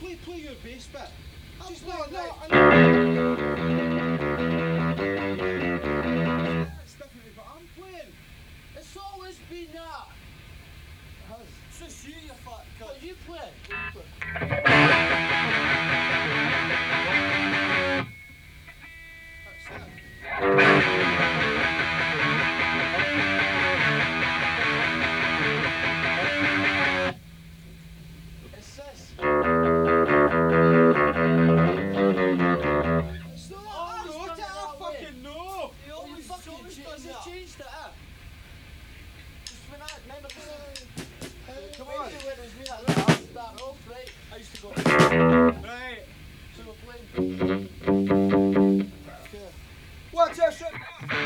play your bass bit. Just playing no, right. It's different, but I'm playing. It's always been that. It's just you fat cunt. What you play? It's this. It's not Always I wrote done it, it I that way. fucking know. You always fucking changed it, Just when I remember Come when on. you went with me at that off, right? I used to go. Right. So we're playing. Watch that shit.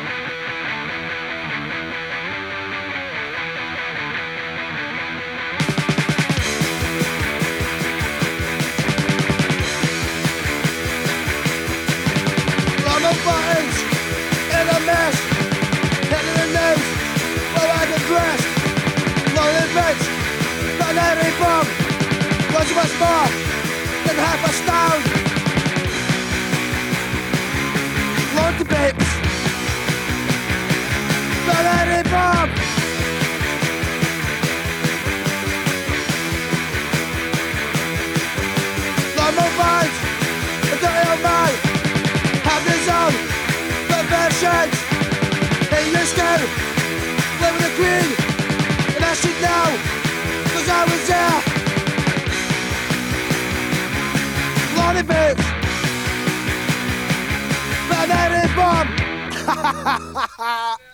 London buttons in a mess, head in the news, well I get dressed. London bitch, not every bum, cause you was more than half a stone. London bitch, not every bum. London vines, a dirty old man. Have his own perversions in your skin. Live with the queen, and I should know, cause I was there. Lonely bitch, but I didn't bomb.